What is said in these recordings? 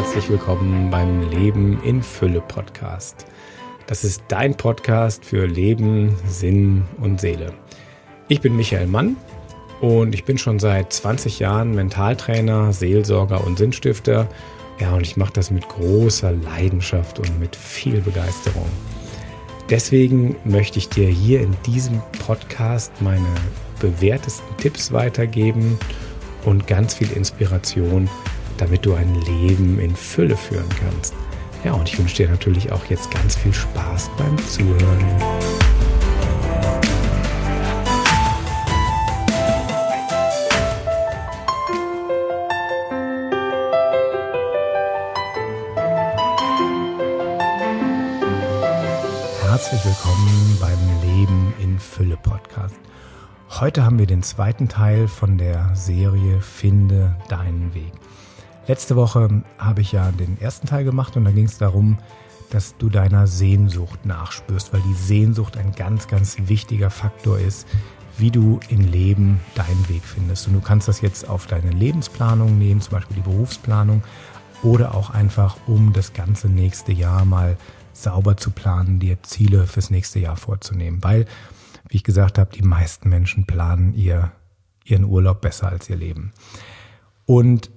herzlich willkommen beim Leben in Fülle Podcast. Das ist dein Podcast für Leben, Sinn und Seele. Ich bin Michael Mann und ich bin schon seit 20 Jahren Mentaltrainer, Seelsorger und Sinnstifter. Ja, und ich mache das mit großer Leidenschaft und mit viel Begeisterung. Deswegen möchte ich dir hier in diesem Podcast meine bewährtesten Tipps weitergeben und ganz viel Inspiration, damit du ein Leben in Fülle führen kannst. Ja, und ich wünsche dir natürlich auch jetzt ganz viel Spaß beim Zuhören. Herzlich willkommen beim Leben in Fülle Podcast. Heute haben wir den zweiten Teil von der Serie Finde deinen Weg. Letzte Woche habe ich ja den ersten Teil gemacht und da ging es darum, dass du deiner Sehnsucht nachspürst, weil die Sehnsucht ein ganz, ganz wichtiger Faktor ist, wie du im Leben deinen Weg findest. Und du kannst das jetzt auf deine Lebensplanung nehmen, zum Beispiel die Berufsplanung, oder auch einfach, um das ganze nächste Jahr mal sauber zu planen, dir Ziele fürs nächste Jahr vorzunehmen. Weil, wie ich gesagt habe, die meisten Menschen planen ihren Urlaub besser als ihr Leben. Und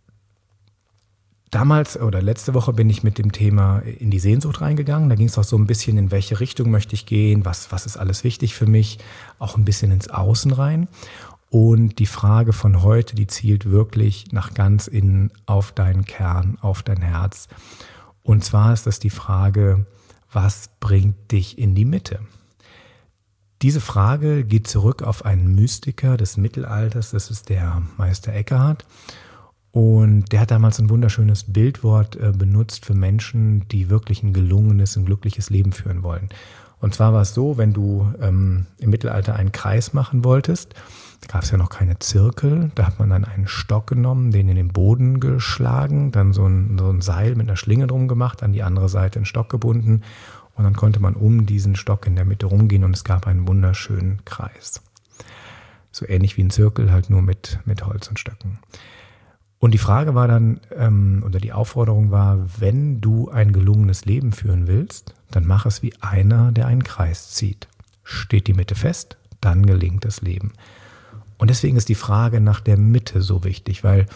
damals oder letzte Woche bin ich mit dem Thema in die Sehnsucht reingegangen. Da ging es auch so ein bisschen, in welche Richtung möchte ich gehen, was ist alles wichtig für mich, auch ein bisschen ins Außen rein. Und die Frage von heute, die zielt wirklich nach ganz innen auf deinen Kern, auf dein Herz. Und zwar ist das die Frage, was bringt dich in die Mitte? Diese Frage geht zurück auf einen Mystiker des Mittelalters, das ist der Meister Eckhart. Und der hat damals ein wunderschönes Bildwort benutzt für Menschen, die wirklich ein gelungenes, ein glückliches Leben führen wollen. Und zwar war es so, wenn du im Mittelalter einen Kreis machen wolltest, da gab es ja noch keine Zirkel, da hat man dann einen Stock genommen, den in den Boden geschlagen, dann so ein Seil mit einer Schlinge drum gemacht, an die andere Seite einen Stock gebunden und dann konnte man um diesen Stock in der Mitte rumgehen und es gab einen wunderschönen Kreis. So ähnlich wie ein Zirkel, halt nur mit Holz und Stöcken. Und die Frage war dann, oder die Aufforderung war, wenn du ein gelungenes Leben führen willst, dann mach es wie einer, der einen Kreis zieht. Steht die Mitte fest, dann gelingt das Leben. Und deswegen ist die Frage nach der Mitte so wichtig, weil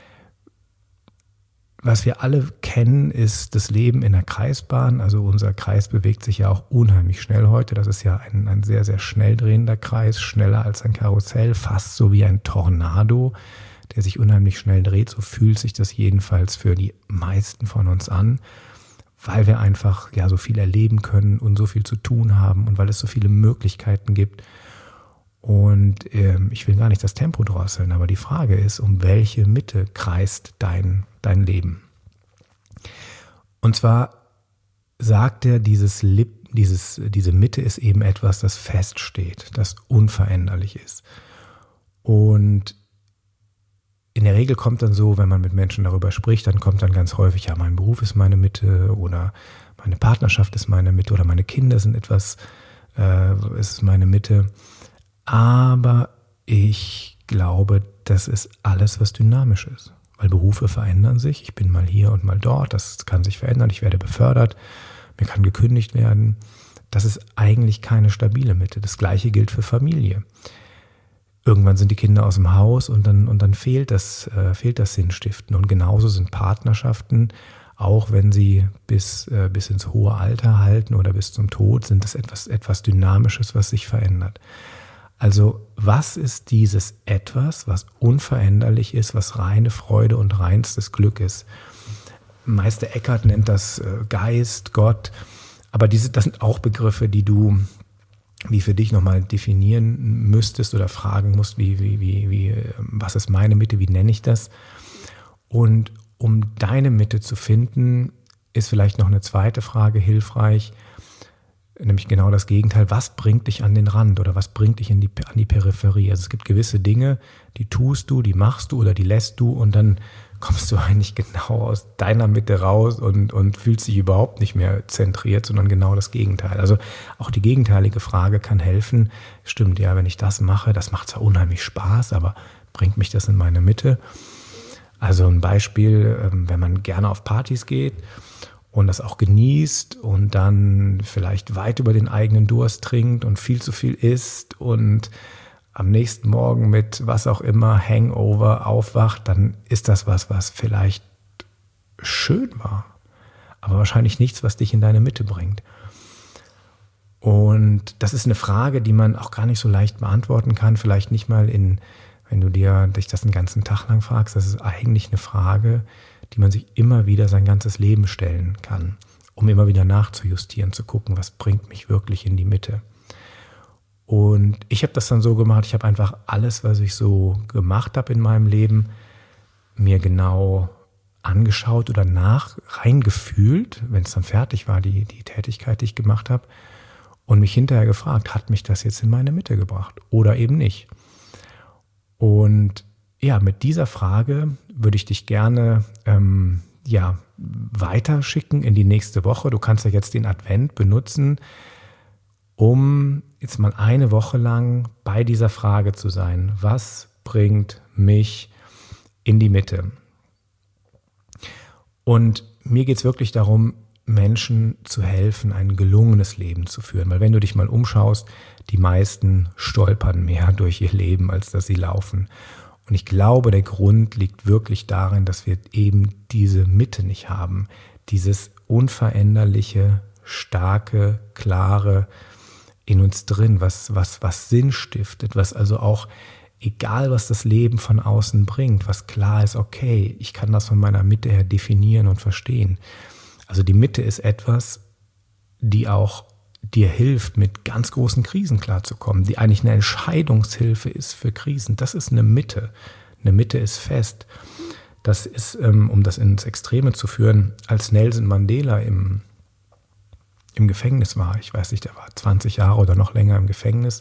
was wir alle kennen, ist das Leben in der Kreisbahn. Also unser Kreis bewegt sich ja auch unheimlich schnell heute. Das ist ja ein sehr, sehr schnell drehender Kreis, schneller als ein Karussell, fast so wie ein Tornado, der sich unheimlich schnell dreht. So fühlt sich das jedenfalls für die meisten von uns an, weil wir einfach ja so viel erleben können und so viel zu tun haben und weil es so viele Möglichkeiten gibt. Und ich will gar nicht das Tempo drosseln, aber die Frage ist, um welche Mitte kreist dein Leben? Und zwar sagt er, diese Mitte ist eben etwas, das feststeht, das unveränderlich ist. Und in der Regel kommt dann so, wenn man mit Menschen darüber spricht, dann kommt dann ganz häufig, ja, mein Beruf ist meine Mitte oder meine Partnerschaft ist meine Mitte oder meine Kinder sind ist meine Mitte. Aber ich glaube, das ist alles, was dynamisch ist. Weil Berufe verändern sich. Ich bin mal hier und mal dort. Das kann sich verändern. Ich werde befördert. Mir kann gekündigt werden. Das ist eigentlich keine stabile Mitte. Das Gleiche gilt für Familie. Irgendwann sind die Kinder aus dem Haus und dann fehlt das Sinnstiften. Und genauso sind Partnerschaften, auch wenn sie bis ins hohe Alter halten oder bis zum Tod, sind das etwas Dynamisches, was sich verändert. Also was ist dieses Etwas, was unveränderlich ist, was reine Freude und reinstes Glück ist? Meister Eckhart nennt das Geist, Gott, aber das sind auch Begriffe, die du wie für dich nochmal definieren müsstest oder fragen musst, was ist meine Mitte, wie nenne ich das? Und um deine Mitte zu finden, ist vielleicht noch eine zweite Frage hilfreich, nämlich genau das Gegenteil. Was bringt dich an den Rand oder was bringt dich an die Peripherie? Also es gibt gewisse Dinge, die tust du, die machst du oder die lässt du und dann kommst du eigentlich genau aus deiner Mitte raus und fühlst dich überhaupt nicht mehr zentriert, sondern genau das Gegenteil. Also auch die gegenteilige Frage kann helfen. Stimmt, ja, wenn ich das mache, das macht zwar unheimlich Spaß, aber bringt mich das in meine Mitte? Also ein Beispiel, wenn man gerne auf Partys geht und das auch genießt und dann vielleicht weit über den eigenen Durst trinkt und viel zu viel isst und am nächsten Morgen mit was auch immer, Hangover, aufwacht, dann ist das was vielleicht schön war, aber wahrscheinlich nichts, was dich in deine Mitte bringt. Und das ist eine Frage, die man auch gar nicht so leicht beantworten kann, vielleicht nicht mal wenn du dich das den ganzen Tag lang fragst. Das ist eigentlich eine Frage, die man sich immer wieder sein ganzes Leben stellen kann, um immer wieder nachzujustieren, zu gucken, was bringt mich wirklich in die Mitte. Und ich habe das dann so gemacht, ich habe einfach alles, was ich so gemacht habe in meinem Leben, mir genau angeschaut oder reingefühlt, wenn es dann fertig war, die Tätigkeit, die ich gemacht habe, und mich hinterher gefragt, hat mich das jetzt in meine Mitte gebracht oder eben nicht? Und ja, mit dieser Frage würde ich dich gerne weiterschicken in die nächste Woche. Du kannst ja jetzt den Advent benutzen, um jetzt mal eine Woche lang bei dieser Frage zu sein. Was bringt mich in die Mitte? Und mir geht es wirklich darum, Menschen zu helfen, ein gelungenes Leben zu führen. Weil wenn du dich mal umschaust, die meisten stolpern mehr durch ihr Leben, als dass sie laufen. Und ich glaube, der Grund liegt wirklich darin, dass wir eben diese Mitte nicht haben. Dieses unveränderliche, starke, klare in uns drin, was Sinn stiftet, was also auch, egal was das Leben von außen bringt, was klar ist, okay, ich kann das von meiner Mitte her definieren und verstehen. Also die Mitte ist etwas, die auch dir hilft, mit ganz großen Krisen klarzukommen, die eigentlich eine Entscheidungshilfe ist für Krisen. Das ist eine Mitte. Eine Mitte ist fest. Das ist, um das ins Extreme zu führen, als Nelson Mandela im Gefängnis war. Ich weiß nicht, der war 20 Jahre oder noch länger im Gefängnis.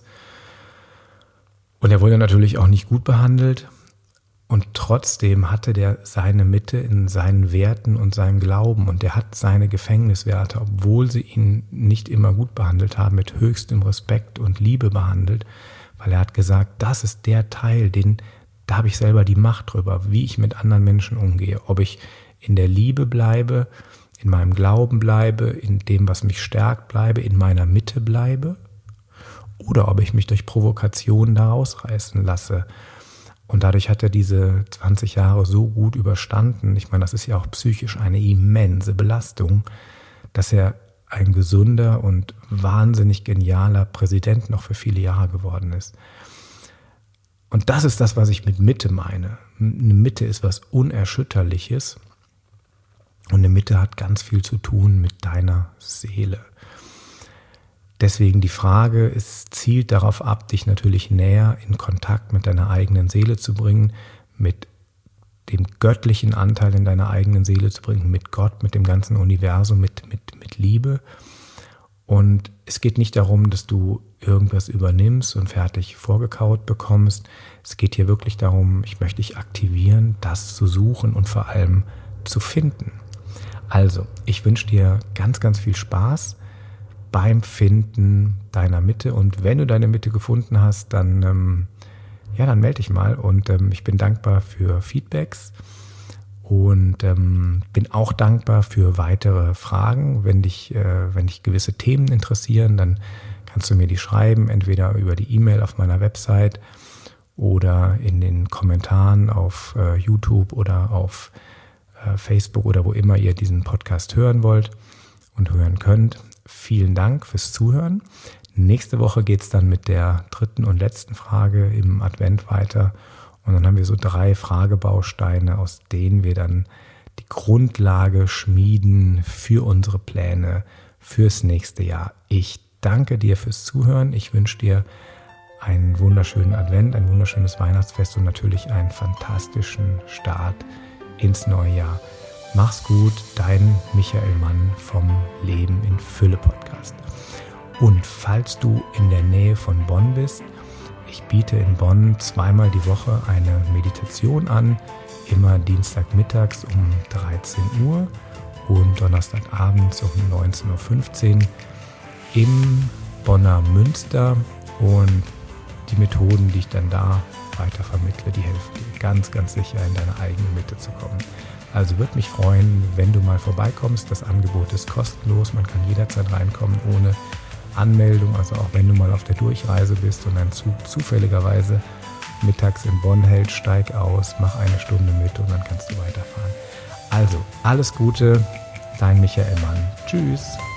Und er wurde natürlich auch nicht gut behandelt. Und trotzdem hatte der seine Mitte in seinen Werten und seinem Glauben. Und der hat seine Gefängniswärter, obwohl sie ihn nicht immer gut behandelt haben, mit höchstem Respekt und Liebe behandelt. Weil er hat gesagt, das ist der Teil, da habe ich selber die Macht drüber, wie ich mit anderen Menschen umgehe. Ob ich in der Liebe bleibe, in meinem Glauben bleibe, in dem, was mich stärkt, bleibe, in meiner Mitte bleibe. Oder ob ich mich durch Provokationen da rausreißen lasse. Und dadurch hat er diese 20 Jahre so gut überstanden. Ich meine, das ist ja auch psychisch eine immense Belastung, dass er ein gesunder und wahnsinnig genialer Präsident noch für viele Jahre geworden ist. Und das ist das, was ich mit Mitte meine. Eine Mitte ist was Unerschütterliches. Und eine Mitte hat ganz viel zu tun mit deiner Seele. Deswegen die Frage, es zielt darauf ab, dich natürlich näher in Kontakt mit deiner eigenen Seele zu bringen, mit dem göttlichen Anteil in deiner eigenen Seele zu bringen, mit Gott, mit dem ganzen Universum, mit Liebe. Und es geht nicht darum, dass du irgendwas übernimmst und fertig vorgekaut bekommst. Es geht hier wirklich darum, ich möchte dich aktivieren, das zu suchen und vor allem zu finden. Also, ich wünsche dir ganz, ganz viel Spaß beim Finden deiner Mitte. Und wenn du deine Mitte gefunden hast, dann melde dich mal. Und ich bin dankbar für Feedbacks und bin auch dankbar für weitere Fragen. Wenn dich gewisse Themen interessieren, dann kannst du mir die schreiben, entweder über die E-Mail auf meiner Website oder in den Kommentaren auf YouTube oder auf Facebook oder wo immer ihr diesen Podcast hören wollt und hören könnt. Vielen Dank fürs Zuhören. Nächste Woche geht es dann mit der dritten und letzten Frage im Advent weiter. Und dann haben wir so 3 Fragebausteine, aus denen wir dann die Grundlage schmieden für unsere Pläne fürs nächste Jahr. Ich danke dir fürs Zuhören. Ich wünsche dir einen wunderschönen Advent, ein wunderschönes Weihnachtsfest und natürlich einen fantastischen Start ins neue Jahr. Mach's gut, dein Michael Mann vom Leben in Fülle Podcast. Und falls du in der Nähe von Bonn bist, ich biete in Bonn 2-mal die Woche eine Meditation an, immer Dienstagmittags um 13 Uhr und Donnerstagabends um 19.15 Uhr im Bonner Münster. Und die Methoden, die ich dann da weiter vermittle, die helfen dir ganz, ganz sicher in deine eigene Mitte zu kommen. Also würde mich freuen, wenn du mal vorbeikommst. Das Angebot ist kostenlos, man kann jederzeit reinkommen ohne Anmeldung. Also auch wenn du mal auf der Durchreise bist und ein Zug zufälligerweise mittags in Bonn hält, steig aus, mach eine Stunde mit und dann kannst du weiterfahren. Also alles Gute, dein Michael Mann. Tschüss.